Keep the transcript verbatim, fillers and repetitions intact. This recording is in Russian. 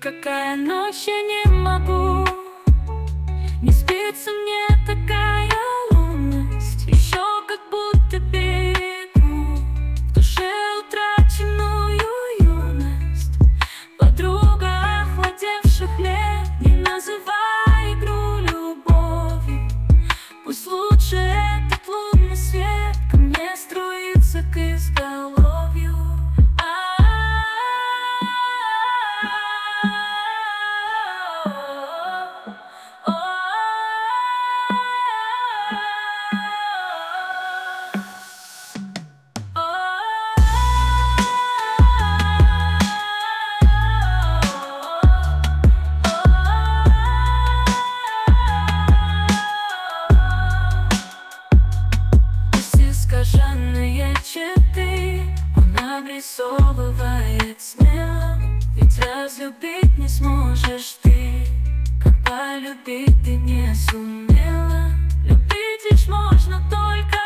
какая ночь, я не могу. Не спится мне такая лунность, еще как будто берегу в душе утраченную юность. Подруга охладевших лет, не называй игру любовью. Пусть лучше этот лунный свет ко мне струится к изголовью. Искаженные черты он обрисовывает смело. Ведь разлюбить не сможешь ты, как полюбить ты не сумела. Любить лишь можно только